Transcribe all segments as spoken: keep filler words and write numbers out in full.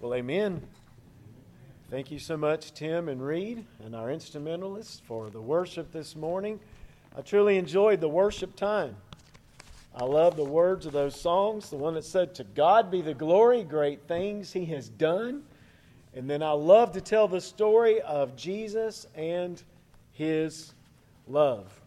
Well, amen. Thank you so much, Tim and Reed, and our instrumentalists for the worship this morning. I truly enjoyed the worship time. I love the words of those songs. The one that said, "To God be the glory, great things He has done." And then I love to tell the story of Jesus and His love.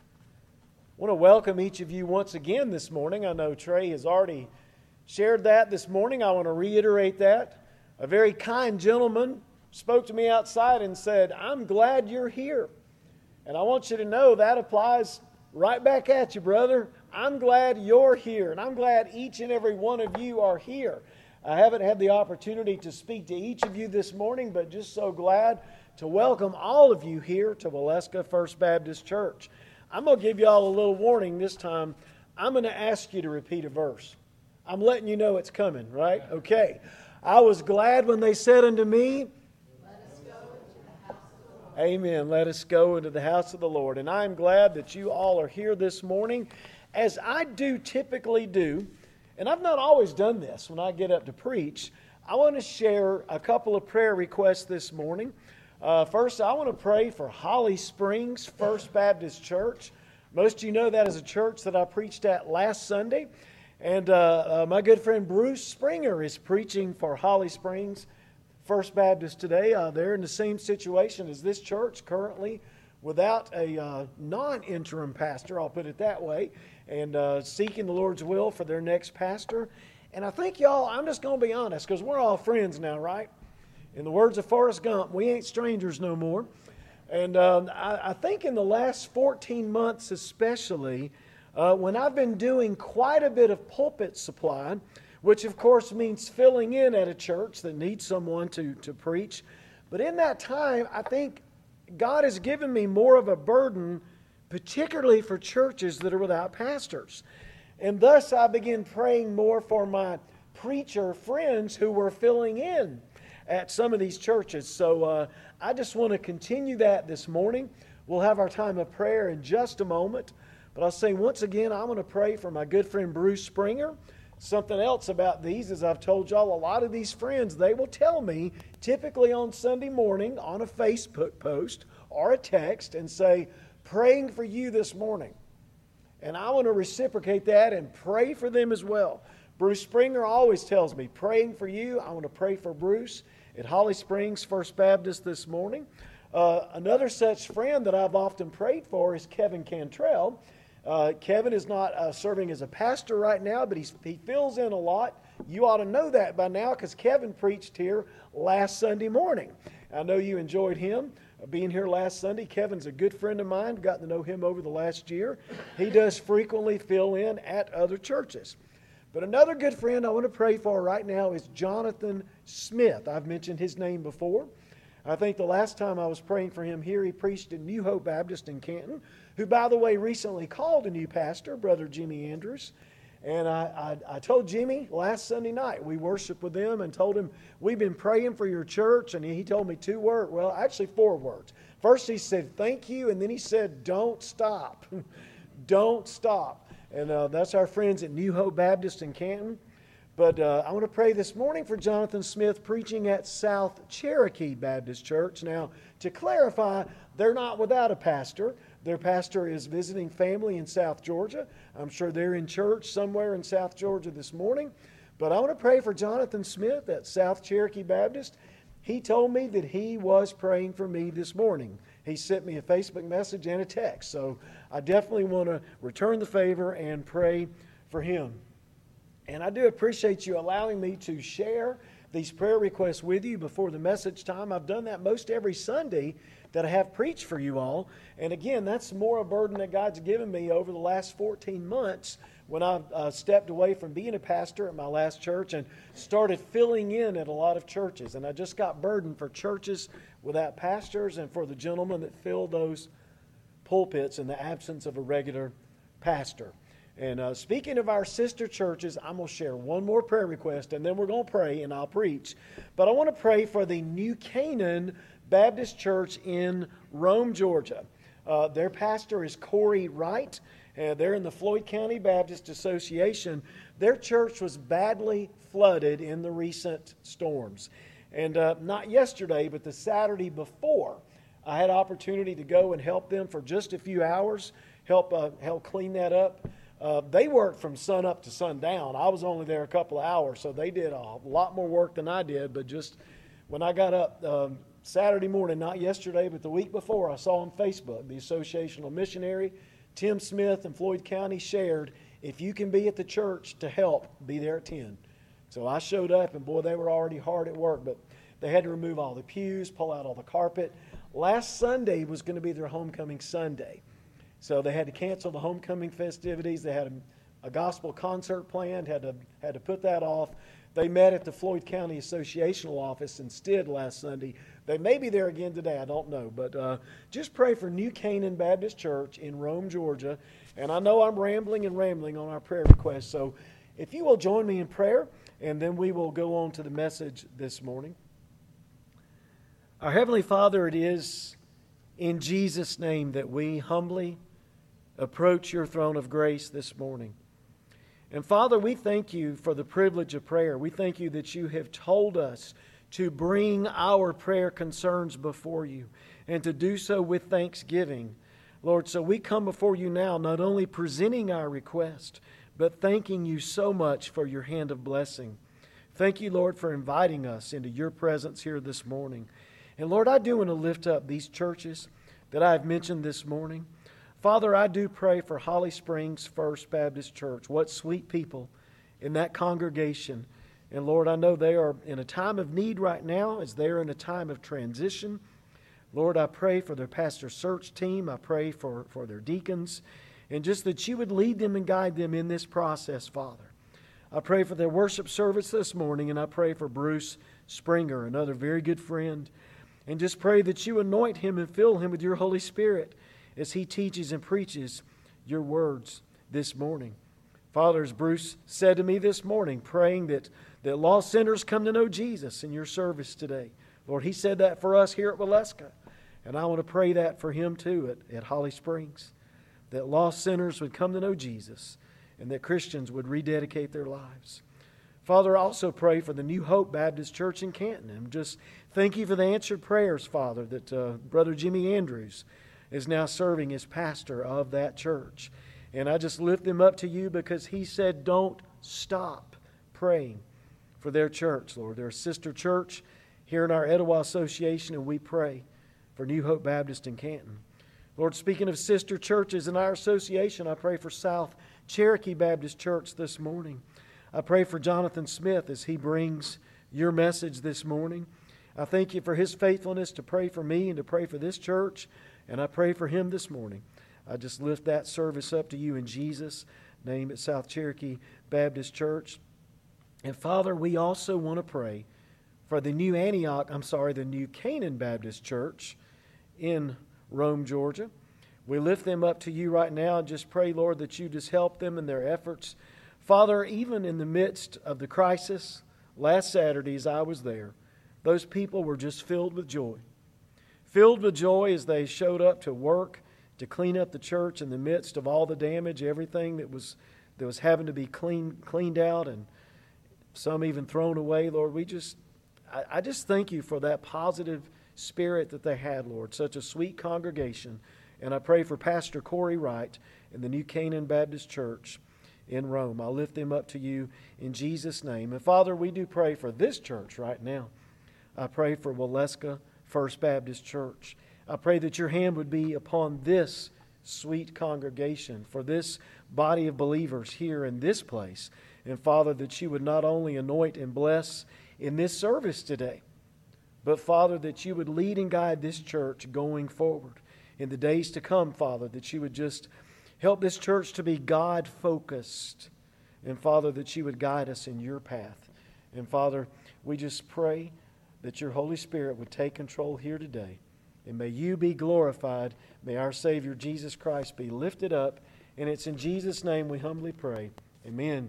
I want to welcome each of you once again this morning. I know Trey has already shared that this morning. I want to reiterate that. A very kind gentleman spoke to me outside and said, "I'm glad you're here." And I want you to know that applies right back at you, brother. I'm glad you're here, and I'm glad each and every one of you are here. I haven't had the opportunity to speak to each of you this morning, but just so glad to welcome all of you here to Waleska First Baptist Church. I'm going to give you all a little warning this time. I'm going to ask you to repeat a verse. I'm letting you know it's coming, right? Okay. I was glad when they said unto me, "Let us go into the house of the Lord." Amen. Let us go into the house of the Lord. And I'm glad that you all are here this morning. As I do typically do, and I've not always done this when I get up to preach, I want to share a couple of prayer requests this morning. Uh, first, I want to pray for Holly Springs First Baptist Church. Most of you know that is a church that I preached at last Sunday. And uh, uh, my good friend Bruce Springer is preaching for Holly Springs First Baptist today. Uh, they're in the same situation as this church currently, without a uh, non-interim pastor, I'll put it that way, and uh, seeking the Lord's will for their next pastor. And I think, y'all, I'm just going to be honest, because we're all friends now, right? In the words of Forrest Gump, we ain't strangers no more. And uh, I, I think in the last fourteen months especially, uh, when I've been doing quite a bit of pulpit supply, which of course means filling in at a church that needs someone to, to preach, but in that time, I think God has given me more of a burden, particularly for churches that are without pastors. And thus I began praying more for my preacher friends who were filling in at some of these churches. So uh, I just want to continue that this morning. We'll have our time of prayer in just a moment. But I'll say once again, I'm going to pray for my good friend Bruce Springer. Something else about these, as I've told y'all, a lot of these friends, they will tell me, typically on Sunday morning, on a Facebook post or a text, and say, "Praying for you this morning." And I want to reciprocate that and pray for them as well. Bruce Springer always tells me, "Praying for you." I want to pray for Bruce at Holly Springs First Baptist this morning. Uh, another such friend that I've often prayed for is Kevin Cantrell. Uh, Kevin is not uh, serving as a pastor right now, but he's, he fills in a lot. You ought to know that by now, because Kevin preached here last Sunday morning. I know you enjoyed him uh, being here last Sunday. Kevin's a good friend of mine. Gotten to know him over the last year. He does frequently fill in at other churches. But another good friend I want to pray for right now is Jonathan Smith. I've mentioned his name before. I think the last time I was praying for him here, he preached in New Hope Baptist in Canton, who, by the way, recently called a new pastor, Brother Jimmy Andrews. And I, I, I told Jimmy last Sunday night, we worshiped with them and told him, "We've been praying for your church." And he told me two words, well, actually four words. First he said, "Thank you." And then he said, "Don't stop." Don't stop. And uh, that's our friends at New Hope Baptist in Canton. But uh, I want to pray this morning for Jonathan Smith preaching at South Cherokee Baptist Church. Now, to clarify, they're not without a pastor. Their pastor is visiting family in South Georgia. I'm sure they're in church somewhere in South Georgia this morning. But I want to pray for Jonathan Smith at South Cherokee Baptist. He told me that he was praying for me this morning. He sent me a Facebook message and a text. So I definitely want to return the favor and pray for him. And I do appreciate you allowing me to share these prayer requests with you before the message time. I've done that most every Sunday that I have preached for you all. And again, that's more a burden that God's given me over the last fourteen months when I uh, stepped away from being a pastor at my last church and started filling in at a lot of churches. And I just got burdened for churches without pastors and for the gentlemen that fill those pulpits in the absence of a regular pastor. And uh, speaking of our sister churches, I'm going to share one more prayer request, and then we're going to pray, and I'll preach. But I want to pray for the New Canaan Baptist Church in Rome, Georgia. Uh, their pastor is Corey Wright, and they're in the Floyd County Baptist Association. Their church was badly flooded in the recent storms. And uh, not yesterday, but the Saturday before, I had opportunity to go and help them for just a few hours, help uh, help clean that up. Uh, they worked from sun up to sundown. I was only there a couple of hours, so they did a lot more work than I did. But just when I got up um, Saturday morning, not yesterday, but the week before, I saw on Facebook the Associational Missionary, Tim Smith and Floyd County shared, if you can be at the church to help, be there at ten. So I showed up, and boy, they were already hard at work, but they had to remove all the pews, pull out all the carpet. Last Sunday was going to be their homecoming Sunday. So they had to cancel the homecoming festivities. They had a, a gospel concert planned, had to had to put that off. They met at the Floyd County Associational office instead last Sunday. They may be there again today, I don't know. But uh, just pray for New Canaan Baptist Church in Rome, Georgia. And I know I'm rambling and rambling on our prayer request. So if you will join me in prayer, and then we will go on to the message this morning. Our Heavenly Father, it is in Jesus' name that we humbly approach your throne of grace this morning. And Father, we thank you for the privilege of prayer. We thank you that you have told us to bring our prayer concerns before you and to do so with thanksgiving. Lord, so we come before you now not only presenting our request, but thanking you so much for your hand of blessing. Thank you, Lord, for inviting us into your presence here this morning. And Lord, I do want to lift up these churches that I've mentioned this morning. Father, I do pray for Holly Springs First Baptist Church. What sweet people in that congregation. And Lord, I know they are in a time of need right now as they are in a time of transition. Lord, I pray for their pastor search team. I pray for, for their deacons. And just that you would lead them and guide them in this process, Father. I pray for their worship service this morning, and I pray for Bruce Springer, another very good friend. And just pray that you anoint him and fill him with your Holy Spirit as he teaches and preaches your words this morning. Father, as Bruce said to me this morning, praying that, that lost sinners come to know Jesus in your service today. Lord, he said that for us here at Waleska. And I want to pray that for him too at, at Holly Springs. That lost sinners would come to know Jesus and that Christians would rededicate their lives. Father, I also pray for the New Hope Baptist Church in Canton. And just thank you for the answered prayers, Father, that uh, Brother Jimmy Andrews is now serving as pastor of that church. And I just lift them up to you because he said, don't stop praying for their church, Lord. They're a sister church here in our Etowah Association, and we pray for New Hope Baptist in Canton. Lord, speaking of sister churches in our association, I pray for South Cherokee Baptist Church this morning. I pray for Jonathan Smith as he brings your message this morning. I thank you for his faithfulness to pray for me and to pray for this church. And I pray for him this morning. I just lift that service up to you in Jesus' name at South Cherokee Baptist Church. And Father, we also want to pray for the new Antioch, I'm sorry, the new Canaan Baptist Church in Rome, Georgia. We lift them up to you right now and just pray, Lord, that you just help them in their efforts. Father, even in the midst of the crisis, last Saturday as I was there, those people were just filled with joy. Filled with joy as they showed up to work, to clean up the church in the midst of all the damage, everything that was that was having to be clean, cleaned out, and some even thrown away. Lord, we just, I, I just thank you for that positive spirit that they had, Lord. Such a sweet congregation. And I pray for Pastor Corey Wright in the New Canaan Baptist Church in Rome. I lift them up to you in Jesus' name. And Father, we do pray for this church right now. I pray for Waleska First Baptist Church. I pray that your hand would be upon this sweet congregation, for this body of believers here in this place. And Father, that you would not only anoint and bless in this service today, but Father, that you would lead and guide this church going forward in the days to come, Father, that you would just help this church to be God-focused. And Father, that you would guide us in your path. And Father, we just pray that your Holy Spirit would take control here today. And may you be glorified. May our Savior Jesus Christ be lifted up. And it's in Jesus' name we humbly pray. Amen.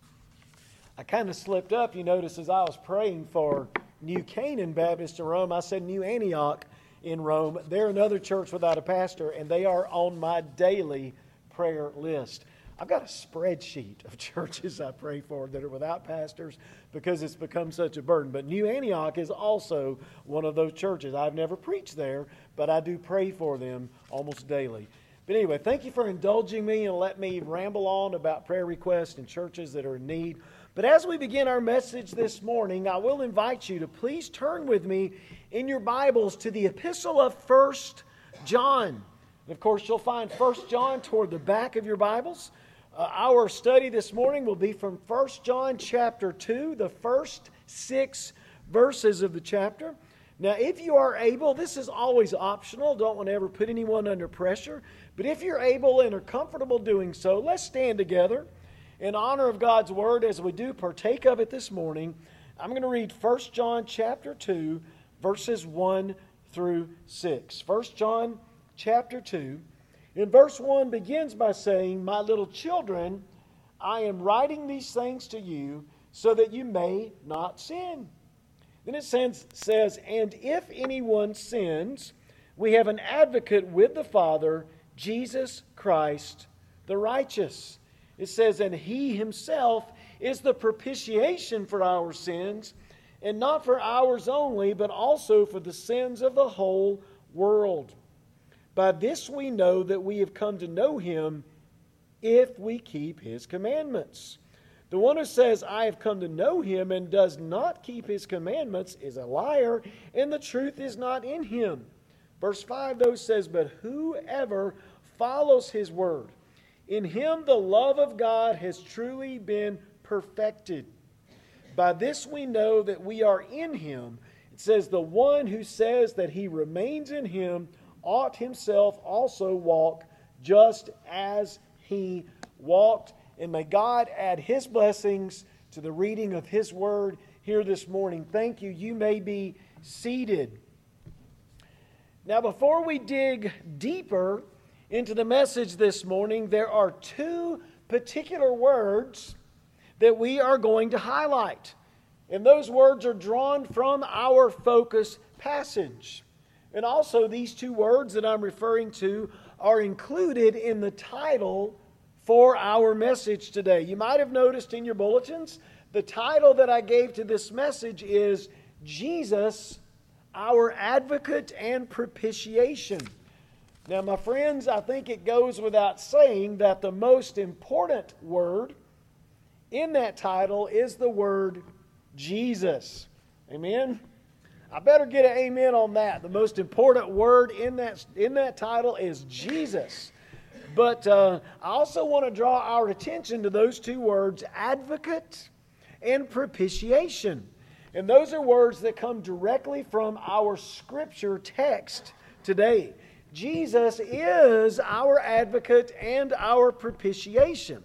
I kind of slipped up, you notice, as I was praying for New Canaan Baptist in Rome. I said New Antioch in Rome. They're another church without a pastor, and they are on my daily prayer list. I've got a spreadsheet of churches I pray for that are without pastors because it's become such a burden. But New Antioch is also one of those churches. I've never preached there, but I do pray for them almost daily. But anyway, thank you for indulging me and let me ramble on about prayer requests and churches that are in need. But as we begin our message this morning, I will invite you to please turn with me in your Bibles to the epistle of First John. And of course, you'll find First John toward the back of your Bibles. Uh, our study this morning will be from First John chapter two, the first six verses of the chapter. Now, if you are able, this is always optional. Don't want to ever put anyone under pressure. But if you're able and are comfortable doing so, let's stand together in honor of God's Word as we do partake of it this morning. I'm going to read First John chapter two, verses one through six. First John chapter two. In verse one begins by saying, "My little children, I am writing these things to you so that you may not sin." Then it says, says, "And if anyone sins, we have an advocate with the Father, Jesus Christ the righteous." It says, "And he himself is the propitiation for our sins, and not for ours only, but also for the sins of the whole world. By this we know that we have come to know him if we keep his commandments. The one who says, 'I have come to know him,' and does not keep his commandments is a liar, and the truth is not in him." Verse five, though, says, "But whoever follows his word, in him the love of God has truly been perfected. By this we know that we are in him." It says, "The one who says that he remains in him ought himself also walk just as he walked." And may God add his blessings to the reading of his word here this morning. Thank you. You may be seated. Now, before we dig deeper into the message this morning, there are two particular words that we are going to highlight. And those words are drawn from our focus passage. And also, these two words that I'm referring to are included in the title for our message today. You might have noticed in your bulletins, the title that I gave to this message is Jesus, Our Advocate and Propitiation. Now, my friends, I think it goes without saying that the most important word in that title is the word Jesus. Amen? I better get an amen on that. The most important word in that, in that title is Jesus. But uh, I also want to draw our attention to those two words, advocate and propitiation. And those are words that come directly from our scripture text today. Jesus is our advocate and our propitiation.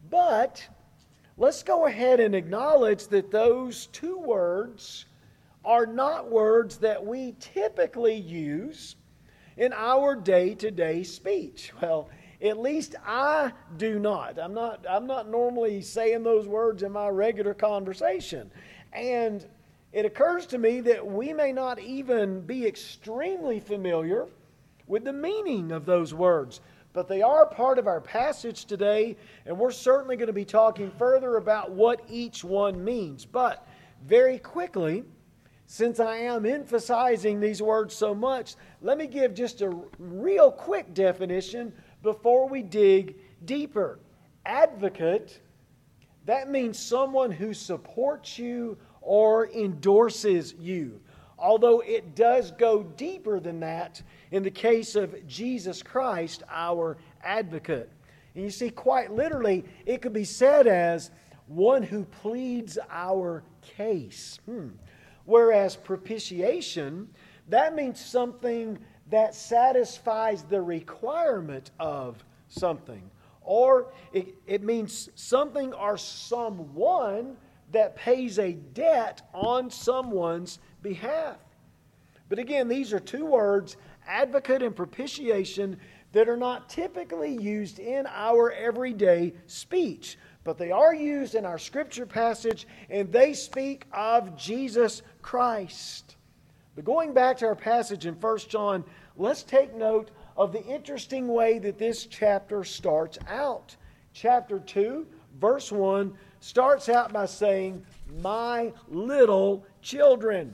But let's go ahead and acknowledge that those two words are not words that we typically use in our day-to-day speech. Well, at least I do not. I'm not, I'm not normally saying those words in my regular conversation. And it occurs to me that we may not even be extremely familiar with the meaning of those words. But they are part of our passage today, and we're certainly going to be talking further about what each one means. But very quickly, since I am emphasizing these words so much, let me give just a real quick definition before we dig deeper. Advocate, that means someone who supports you or endorses you. Although it does go deeper than that in the case of Jesus Christ, our advocate. And you see, quite literally, it could be said as one who pleads our case. Hmm. Whereas propitiation, that means something that satisfies the requirement of something. Or it, it means something or someone that pays a debt on someone's behalf. But again, these are two words, advocate and propitiation, that are not typically used in our everyday speech. But they are used in our scripture passage, and they speak of Jesus Christ. But going back to our passage in First John, let's take note of the interesting way that this chapter starts out. Chapter two, verse one, starts out by saying, "My little children."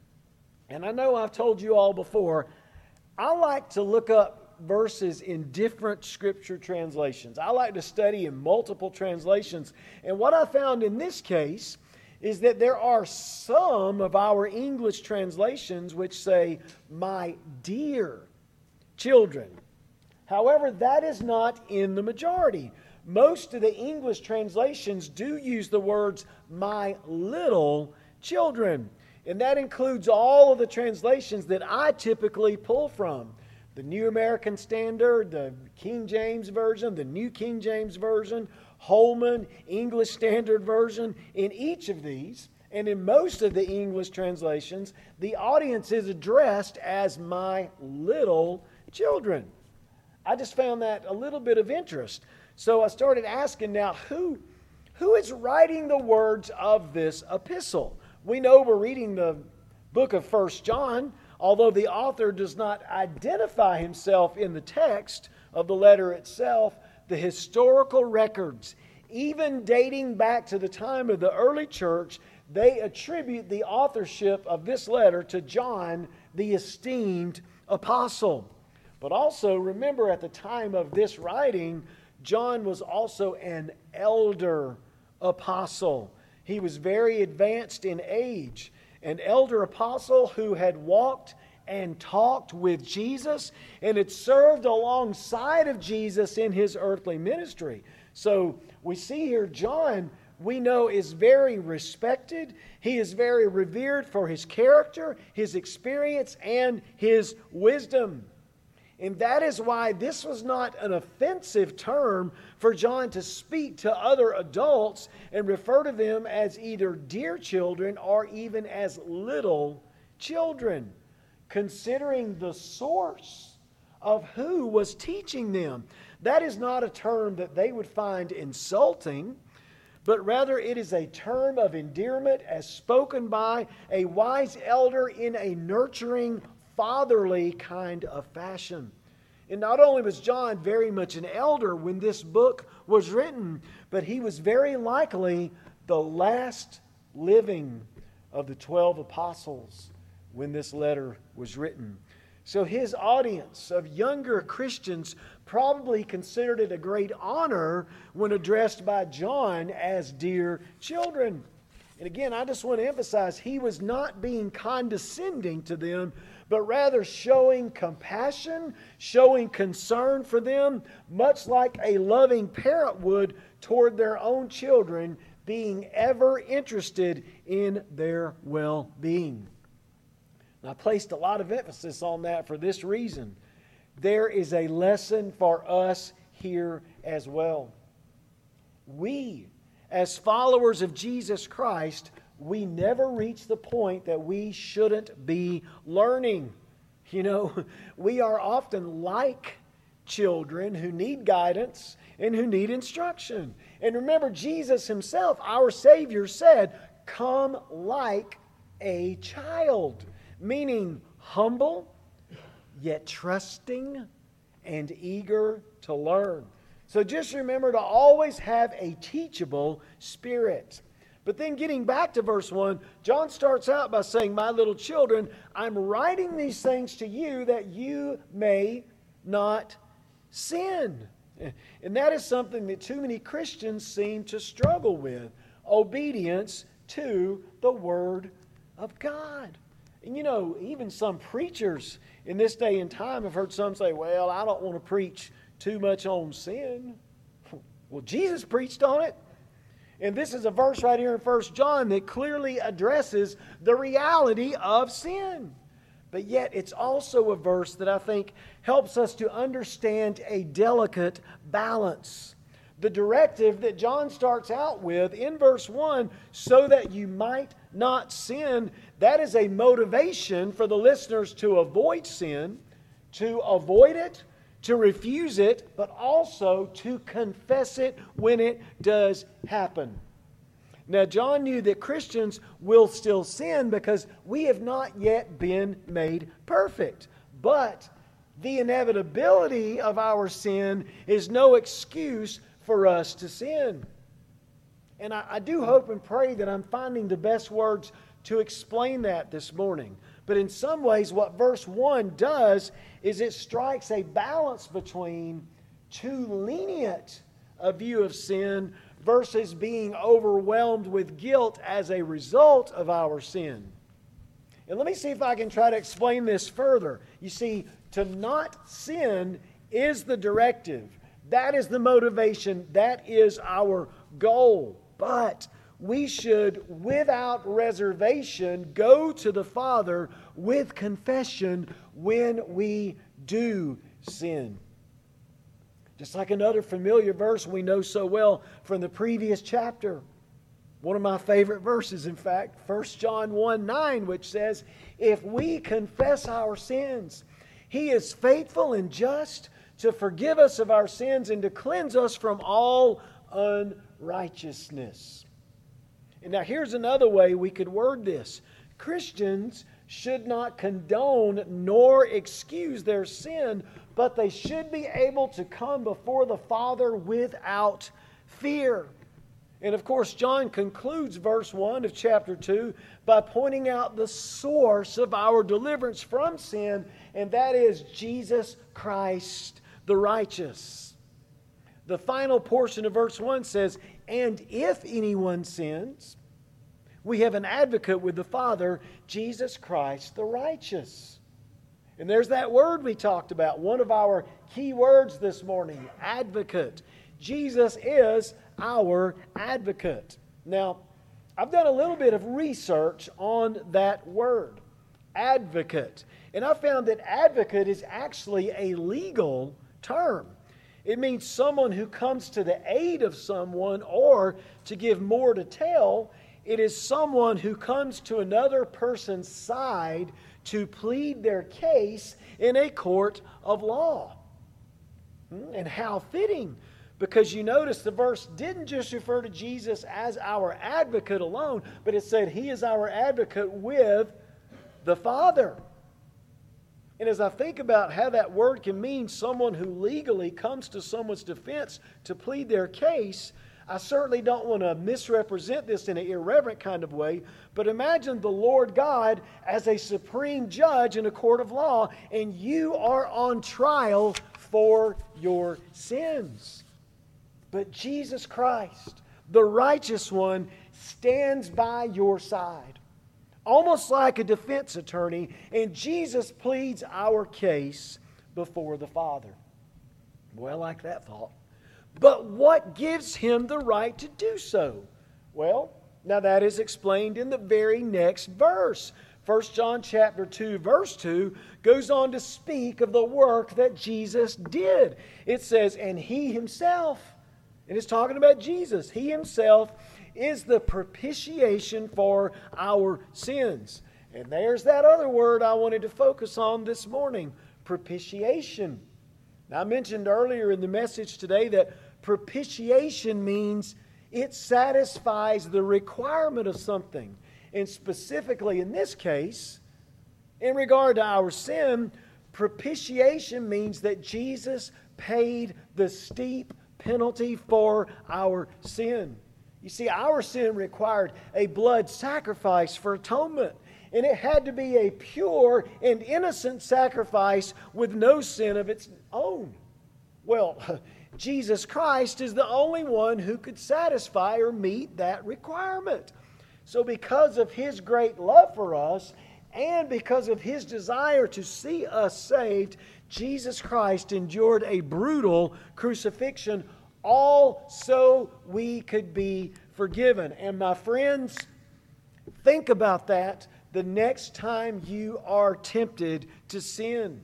And I know I've told you all before, I like to look up verses in different scripture translations. I like to study in multiple translations. And what I found in this case is that there are some of our English translations which say, "My dear children." However, that is not in the majority. Most of the English translations do use the words, "my little children." And that includes all of the translations that I typically pull from. The New American Standard, the King James Version, the New King James Version, Holman, English Standard Version. In each of these, and in most of the English translations, the audience is addressed as "my little children." I just found that a little bit of interest. So I started asking now, who, who is writing the words of this epistle? We know we're reading the book of First John, although the author does not identify himself in the text of the letter itself. The historical records, even dating back to the time of the early church, they attribute the authorship of this letter to John, the esteemed apostle. But also remember, at the time of this writing, John was also an elder apostle. He was very advanced in age, an elder apostle who had walked and talked with Jesus and had served alongside of Jesus in his earthly ministry. So we see here John, we know, is very respected. He is very revered for his character, his experience, and his wisdom. And that is why this was not an offensive term for John to speak to other adults and refer to them as either dear children or even as little children, considering the source of who was teaching them. That is not a term that they would find insulting, but rather it is a term of endearment as spoken by a wise elder in a nurturing, fatherly kind of fashion. And not only was John very much an elder when this book was written, but he was very likely the last living of the twelve apostles when this letter was written. So his audience of younger Christians probably considered it a great honor when addressed by John as dear children. And again, I just want to emphasize, he was not being condescending to them, but rather showing compassion, showing concern for them, much like a loving parent would toward their own children, being ever interested in their well-being. And I placed a lot of emphasis on that for this reason. There is a lesson for us here as well. We, as followers of Jesus Christ, we never reach the point that we shouldn't be learning. You know, we are often like children who need guidance and who need instruction. And remember, Jesus himself, our Savior, said, "Come like a child," meaning humble, yet trusting and eager to learn. So just remember to always have a teachable spirit. But then getting back to verse one, John starts out by saying, "My little children, I'm writing these things to you that you may not sin." And that is something that too many Christians seem to struggle with. Obedience to the Word of God. And you know, even some preachers in this day and time, I've heard some say, "Well, I don't want to preach too much on sin." Well, Jesus preached on it. And this is a verse right here in First John that clearly addresses the reality of sin. But yet it's also a verse that I think helps us to understand a delicate balance. The directive that John starts out with in verse one, "so that you might not sin," that is a motivation for the listeners to avoid sin, to avoid it, to refuse it, but also to confess it when it does happen. Now, John knew that Christians will still sin because we have not yet been made perfect. But the inevitability of our sin is no excuse for us to sin. And I, I do hope and pray that I'm finding the best words to explain that this morning. But in some ways, what verse one does is it strikes a balance between too lenient a view of sin versus being overwhelmed with guilt as a result of our sin. And let me see if I can try to explain this further. You see, to not sin is the directive. That is the motivation. That is our goal. But we should, without reservation, go to the Father with confession when we do sin. Just like another familiar verse we know so well from the previous chapter. One of my favorite verses, in fact, First John one nine, which says, "If we confess our sins, He is faithful and just to forgive us of our sins and to cleanse us from all unrighteousness." And now here's another way we could word this. Christians should not condone nor excuse their sin, but they should be able to come before the Father without fear. And of course, John concludes verse one of chapter two by pointing out the source of our deliverance from sin, and that is Jesus Christ the righteous. The final portion of verse one says, "And if anyone sins, we have an advocate with the Father, Jesus Christ the righteous." And there's that word we talked about, one of our key words this morning, advocate. Jesus is our advocate. Now, I've done a little bit of research on that word, advocate. And I found that advocate is actually a legal term. It means someone who comes to the aid of someone, or to give more detail, it is someone who comes to another person's side to plead their case in a court of law. And how fitting, because you notice the verse didn't just refer to Jesus as our advocate alone, but it said He is our advocate with the Father. And as I think about how that word can mean someone who legally comes to someone's defense to plead their case, I certainly don't want to misrepresent this in an irreverent kind of way, but imagine the Lord God as a supreme judge in a court of law, and you are on trial for your sins. But Jesus Christ, the righteous one, stands by your side, almost like a defense attorney, and Jesus pleads our case before the Father. Well, I like that thought. But what gives Him the right to do so? Well, now that is explained in the very next verse. First John chapter two, verse two goes on to speak of the work that Jesus did. It says, "And He Himself," and it's talking about Jesus, He Himself is the propitiation for our sins. And there's that other word I wanted to focus on this morning, propitiation. Now, I mentioned earlier in the message today that propitiation means it satisfies the requirement of something. And specifically in this case, in regard to our sin, propitiation means that Jesus paid the steep penalty for our sin. You see, our sin required a blood sacrifice for atonement. And it had to be a pure and innocent sacrifice with no sin of its own. Well, Jesus Christ is the only one who could satisfy or meet that requirement. So because of His great love for us, and because of His desire to see us saved, Jesus Christ endured a brutal crucifixion, all so we could be forgiven. And my friends, think about that the next time you are tempted to sin.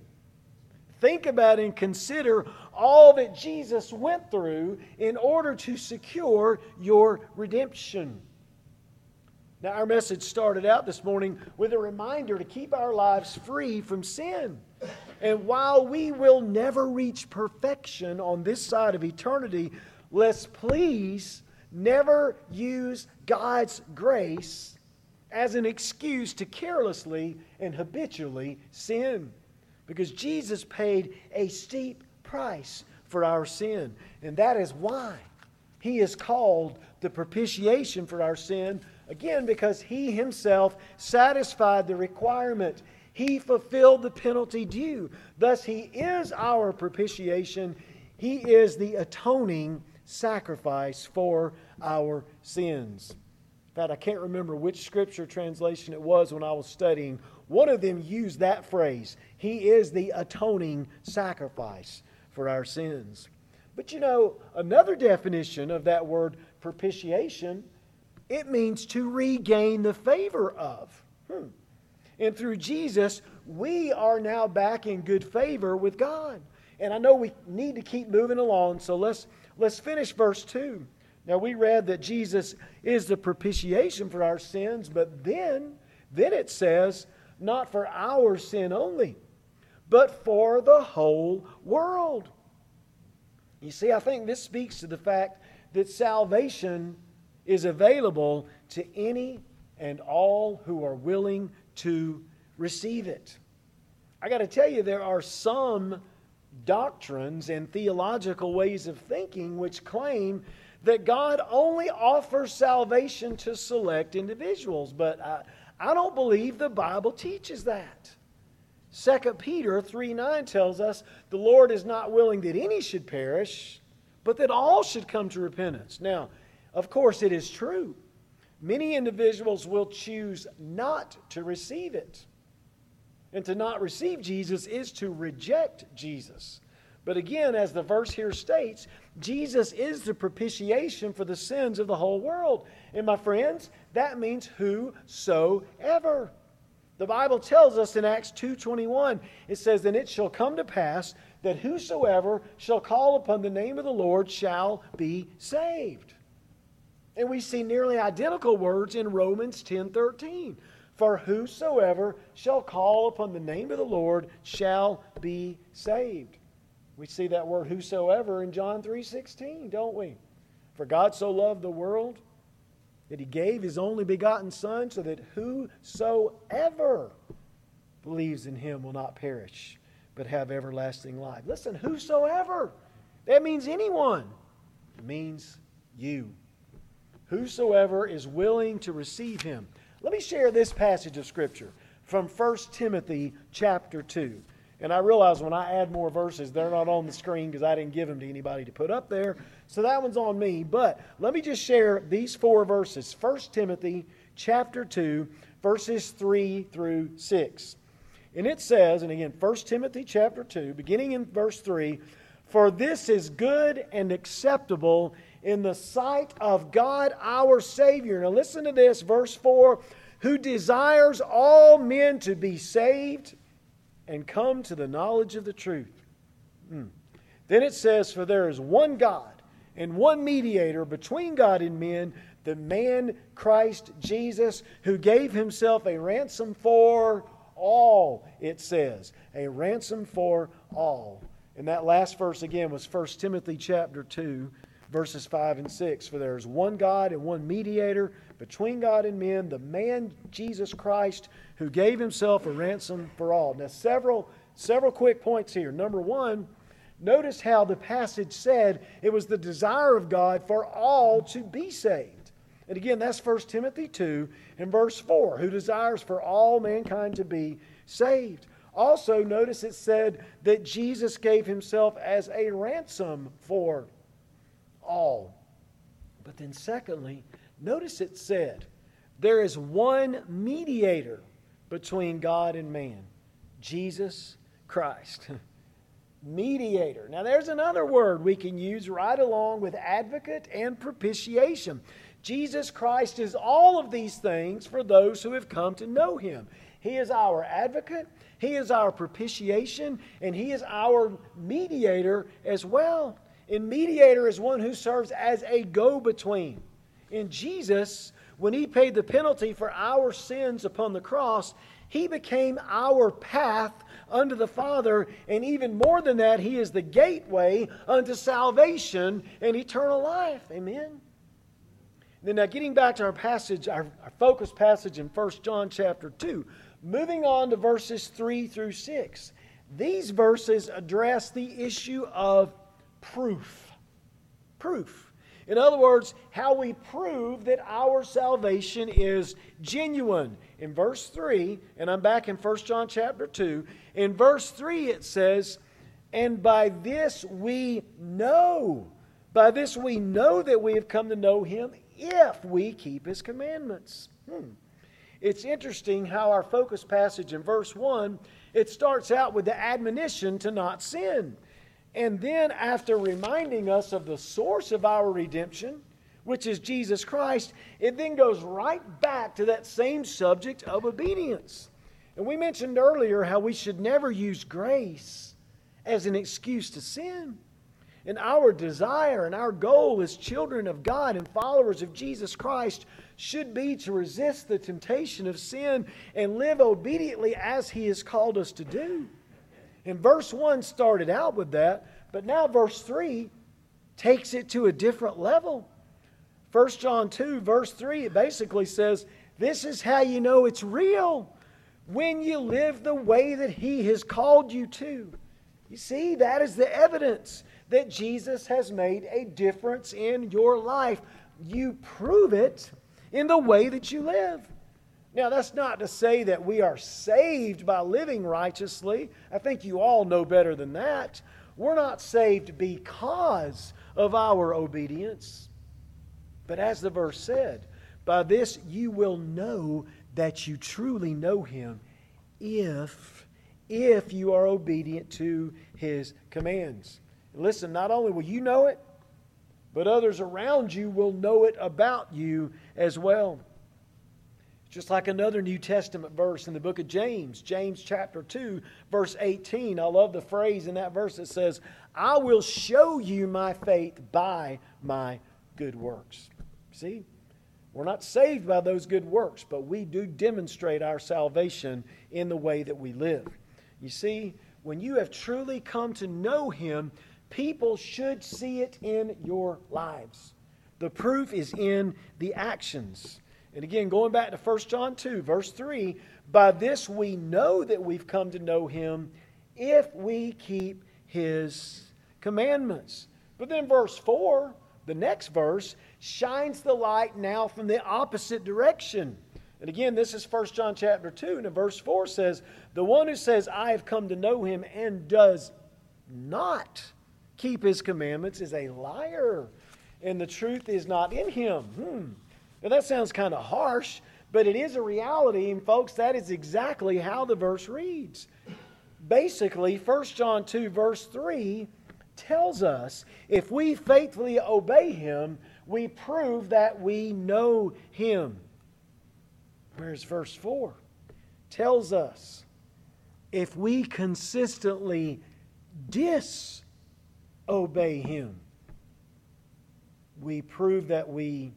Think about and consider all that Jesus went through in order to secure your redemption. Now, our message started out this morning with a reminder to keep our lives free from sin. And while we will never reach perfection on this side of eternity, let's please never use God's grace as an excuse to carelessly and habitually sin. because Jesus paid a steep price for our sin. And that is why He is called the propitiation for our sin. Again, because He Himself satisfied the requirement. He fulfilled the penalty due. Thus, He is our propitiation. He is the atoning sacrifice for our sins. In fact, I can't remember which scripture translation it was when I was studying. One of them used that phrase. He is the atoning sacrifice for our sins. But you know, another definition of that word propitiation, it means to regain the favor of. Hmm. And through Jesus, we are now back in good favor with God. And I know we need to keep moving along, so let's, let's finish verse two. Now, we read that Jesus is the propitiation for our sins, but then, then it says, not for our sin only, but for the whole world. You see, I think this speaks to the fact that salvation is available to any and all who are willing to receive it. I got to tell you, there are some doctrines and theological ways of thinking which claim that God only offers salvation to select individuals. But I, I don't believe the Bible teaches that. Second Peter three nine tells us the Lord is not willing that any should perish, but that all should come to repentance. Now, of course, it is true. Many individuals will choose not to receive it. And to not receive Jesus is to reject Jesus. But again, as the verse here states, Jesus is the propitiation for the sins of the whole world. And my friends, that means whosoever. The Bible tells us in Acts two twenty-one, it says, "And it shall come to pass that whosoever shall call upon the name of the Lord shall be saved." And we see nearly identical words in Romans ten thirteen. "For whosoever shall call upon the name of the Lord shall be saved." We see that word whosoever in John three sixteen, don't we? "For God so loved the world that He gave His only begotten Son, so that whosoever believes in Him will not perish, but have everlasting life." Listen, whosoever. That means anyone. It means you. Whosoever is willing to receive Him. Let me share this passage of Scripture from First Timothy chapter two. And I realize when I add more verses, they're not on the screen because I didn't give them to anybody to put up there. So that one's on me. But let me just share these four verses. First Timothy chapter two, verses three through six. And it says, and again, First Timothy chapter two, beginning in verse three, "For this is good and acceptable in the sight of God our Savior." Now listen to this, verse four, "who desires all men to be saved and come to the knowledge of the truth." Hmm. Then it says, "For there is one God and one mediator between God and men, the man Christ Jesus, who gave Himself a ransom for all," it says. A ransom for all. And that last verse again was First Timothy chapter two, verses five and six. "For there is one God and one mediator between God and men, the man Jesus Christ, who gave Himself a ransom for all." Now, several, several quick points here. Number one, notice how the passage said it was the desire of God for all to be saved. And again, that's First Timothy two and verse four, "who desires for all mankind to be saved." Also, notice it said that Jesus gave Himself as a ransom for all. But then secondly, notice it said, there is one mediator between God and man, Jesus Christ. Mediator. Now there's another word we can use right along with advocate and propitiation. Jesus Christ is all of these things for those who have come to know Him. He is our advocate, He is our propitiation, and He is our mediator as well. And mediator is one who serves as a go-between. In Jesus, when He paid the penalty for our sins upon the cross, He became our path unto the Father, and even more than that, He is the gateway unto salvation and eternal life. Amen? Then now getting back to our passage, our, our focus passage in First John chapter two, moving on to verses three through six. these verses address the issue of proof. Proof. In other words, how we prove that our salvation is genuine. In verse three, and I'm back in First John chapter two, in verse three it says, "And by this we know, by this we know that we have come to know Him if we keep His commandments." Hmm. It's interesting how our focus passage in verse one, it starts out with the admonition to not sin. And then after reminding us of the source of our redemption, which is Jesus Christ, it then goes right back to that same subject of obedience. And we mentioned earlier how we should never use grace as an excuse to sin. And our desire and our goal as children of God and followers of Jesus Christ should be to resist the temptation of sin and live obediently as He has called us to do. And verse one started out with that, but now verse three takes it to a different level. First John two, verse three, it basically says, this is how you know it's real, when you live the way that He has called you to. You see, that is the evidence that Jesus has made a difference in your life. You prove it in the way that you live. Now, that's not to say that we are saved by living righteously. I think you all know better than that. We're not saved because of our obedience. But as the verse said, by this you will know that you truly know Him if, if you are obedient to His commands. Listen, not only will you know it, but others around you will know it about you as well. Just like another New Testament verse in the book of James, James chapter two, verse eighteen. I love the phrase in that verse that says, I will show you my faith by my good works. See, we're not saved by those good works, but we do demonstrate our salvation in the way that we live. You see, when you have truly come to know Him, people should see it in your lives. The proof is in the actions. And again, going back to First John two, verse three, by this we know that we've come to know Him if we keep His commandments. But then verse four, the next verse, shines the light now from the opposite direction. And again, this is First John chapter two, and verse four says, the one who says, I have come to know Him and does not keep His commandments is a liar, and the truth is not in him. Hmm. Now that sounds kind of harsh, but it is a reality, and folks, that is exactly how the verse reads. Basically, First John two, verse three tells us if we faithfully obey Him, we prove that we know Him. Whereas verse four tells us if we consistently disobey Him, we prove that we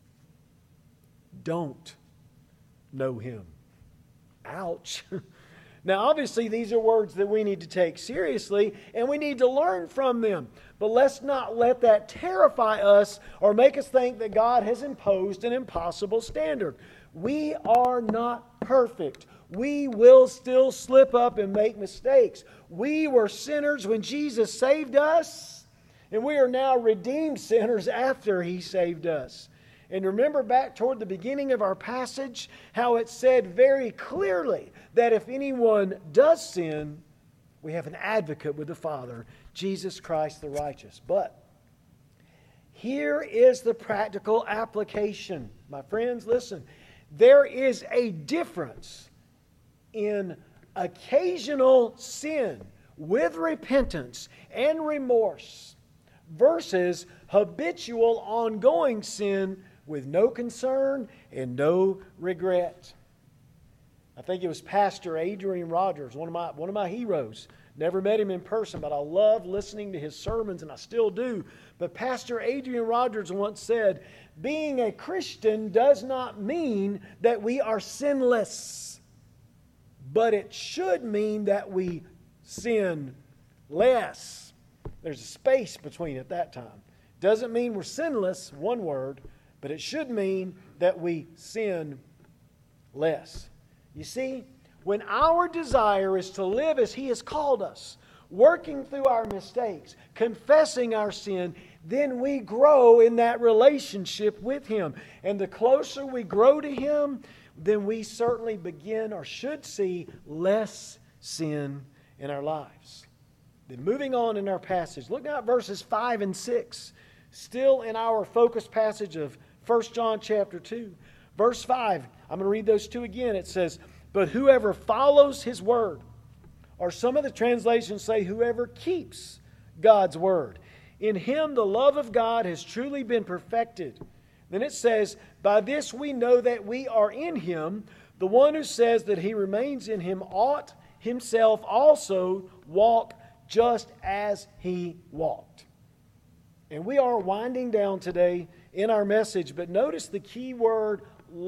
don't know Him. Ouch. Now, obviously, these are words that we need to take seriously, and we need to learn from them. But let's not let that terrify us or make us think that God has imposed an impossible standard. We are not perfect. We will still slip up and make mistakes. We were sinners when Jesus saved us, and we are now redeemed sinners after He saved us. And remember back toward the beginning of our passage, how it said very clearly that if anyone does sin, we have an advocate with the Father, Jesus Christ the righteous. But here is the practical application. My friends, listen. There is a difference in occasional sin with repentance and remorse versus habitual ongoing sin with no concern and no regret. I think it was Pastor Adrian Rogers, one of my one of my heroes. Never met him in person, but I love listening to his sermons, and I still do. But Pastor Adrian Rogers once said, being a Christian does not mean that we are sinless, but it should mean that we sin less. There's a space between at that time. Doesn't mean we're sinless, one word, but it should mean that we sin less. You see, When our desire is to live as He has called us, working through our mistakes, confessing our sin, then we grow in that relationship with Him. And the closer we grow to Him, then we certainly begin or should see less sin in our lives. Then moving on in our passage, look now at verses five and six. Still in our focus passage of First John chapter two. Verse five, I'm going to read those two again. It says, "But whoever follows His word," or some of the translations say, "whoever keeps God's word, in him the love of God has truly been perfected." Then it says, "By this we know that we are in Him. The one who says that he remains in Him ought himself also walk just as He walked." And we are winding down today in our message, but notice the key word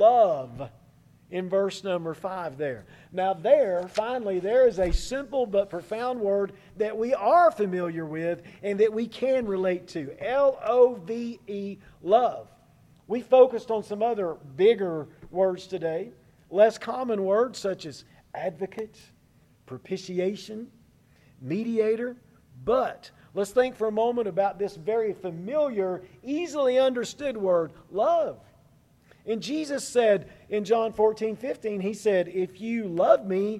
love in verse number five there. Now there, finally, there is a simple but profound word that we are familiar with and that we can relate to. L O V E, love. We focused on some other bigger words today, less common words such as advocate, propitiation, mediator. But let's think for a moment about this very familiar, easily understood word, love. And Jesus said in John fourteen fifteen, He said, "If you love me,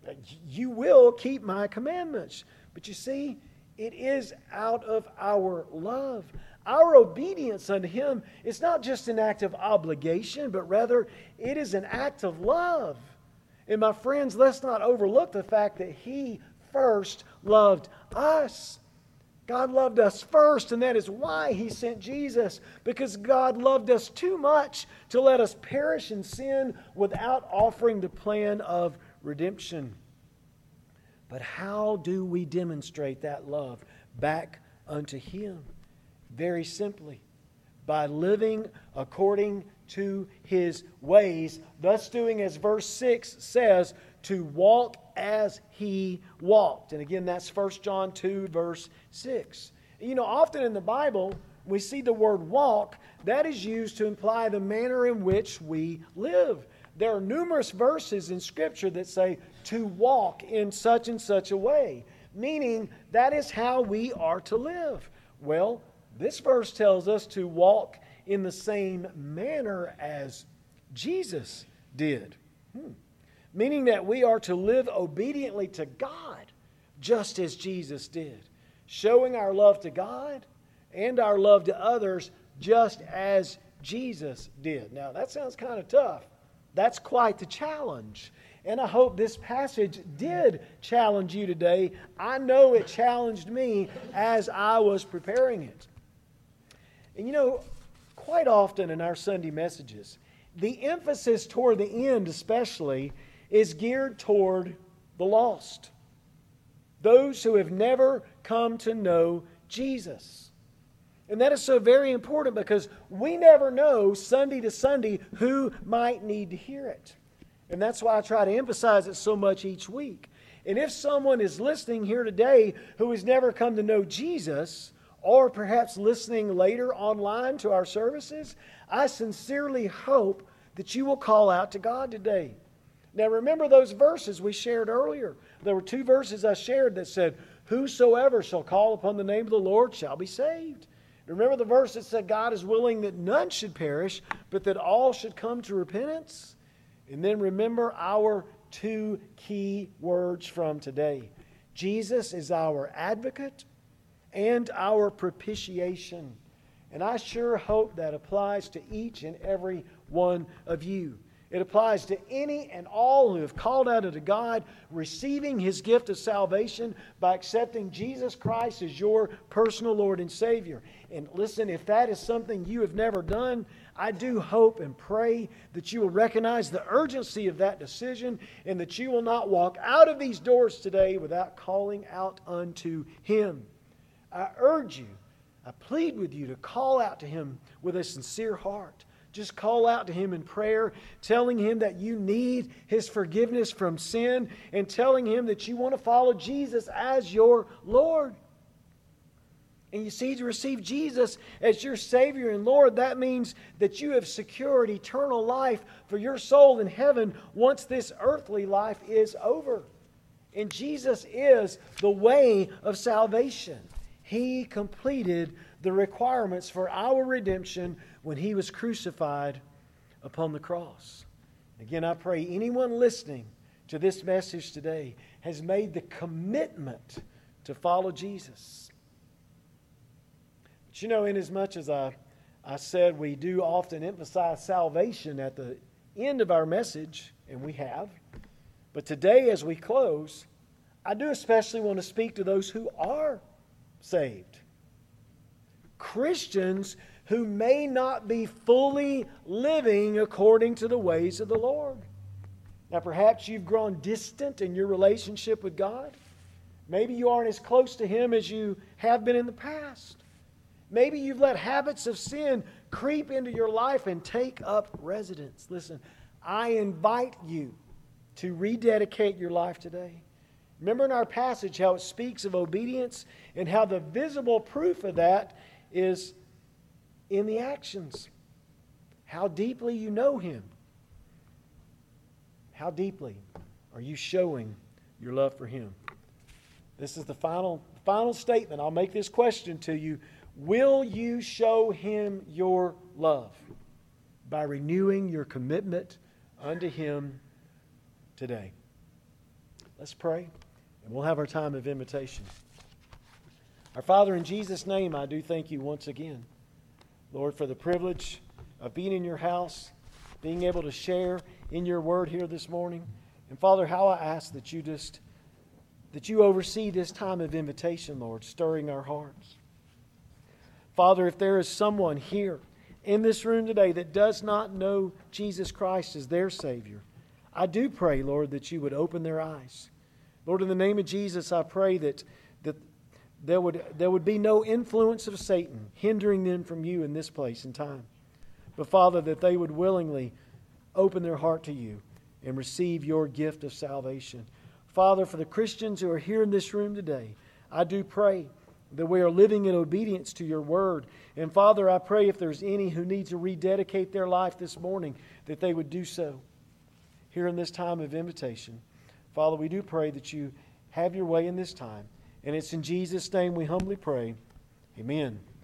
you will keep my commandments." But you see, it is out of our love. Our obedience unto Him is not just an act of obligation, but rather it is an act of love. And my friends, let's not overlook the fact that He first loved us. God loved us first, and that is why He sent Jesus, because God loved us too much to let us perish in sin without offering the plan of redemption. But how do we demonstrate that love back unto Him? Very simply, by living according to His ways, thus doing as verse six says, to walk as He walked. And again, that's First John two, verse six. You know, often in the Bible, we see the word walk, that is used to imply the manner in which we live. There are numerous verses in Scripture that say to walk in such and such a way, meaning that is how we are to live. Well, this verse tells us to walk in the same manner as Jesus did. Hmm. Meaning that we are to live obediently to God, just as Jesus did. Showing our love to God and our love to others, just as Jesus did. Now, that sounds kind of tough. That's quite the challenge. And I hope this passage did challenge you today. I know it challenged me as I was preparing it. And you know, quite often in our Sunday messages, the emphasis toward the end especially is geared toward the lost. Those who have never come to know Jesus. And that is so very important because we never know Sunday to Sunday who might need to hear it. And that's why I try to emphasize it so much each week. And if someone is listening here today who has never come to know Jesus, or perhaps listening later online to our services, I sincerely hope that you will call out to God today. Now remember those verses we shared earlier. There were two verses I shared that said, "Whosoever shall call upon the name of the Lord shall be saved." Remember the verse that said God is willing that none should perish, but that all should come to repentance? And then remember our two key words from today. Jesus is our advocate and our propitiation. And I sure hope that applies to each and every one of you. It applies to any and all who have called out unto God, receiving His gift of salvation by accepting Jesus Christ as your personal Lord and Savior. And listen, if that is something you have never done, I do hope and pray that you will recognize the urgency of that decision and that you will not walk out of these doors today without calling out unto Him. I urge you, I plead with you to call out to Him with a sincere heart. Just call out to Him in prayer, telling Him that you need His forgiveness from sin and telling Him that you want to follow Jesus as your Lord. And you see, to receive Jesus as your Savior and Lord, that means that you have secured eternal life for your soul in heaven once this earthly life is over. And Jesus is the way of salvation. He completed the requirements for our redemption when He was crucified upon the cross. Again, I pray anyone listening to this message today has made the commitment to follow Jesus. But you know, inasmuch as I, I said we do often emphasize salvation at the end of our message, and we have, but today as we close, I do especially want to speak to those who are saved. Christians who may not be fully living according to the ways of the Lord. Now, perhaps you've grown distant in your relationship with God. Maybe you aren't as close to Him as you have been in the past. Maybe you've let habits of sin creep into your life and take up residence. Listen, I invite you to rededicate your life today. Remember in our passage how it speaks of obedience and how the visible proof of that is in the actions. How deeply you know Him. How deeply are you showing your love for Him? This is the final, final statement. I'll make this question to you. Will you show Him your love by renewing your commitment unto Him today? Let's pray, and we'll have our time of invitation. Our Father, in Jesus' name, I do thank You once again, Lord, for the privilege of being in Your house, being able to share in Your word here this morning. And Father, how I ask that You just, that You oversee this time of invitation, Lord, stirring our hearts. Father, if there is someone here in this room today that does not know Jesus Christ as their Savior, I do pray, Lord, that You would open their eyes. Lord, in the name of Jesus, I pray that, that there would, there would be no influence of Satan hindering them from You in this place and time. But Father, that they would willingly open their heart to You and receive Your gift of salvation. Father, for the Christians who are here in this room today, I do pray that we are living in obedience to Your word. And Father, I pray if there's any who need to rededicate their life this morning, that they would do so here in this time of invitation. Father, we do pray that You have Your way in this time. And it's in Jesus' name we humbly pray. Amen.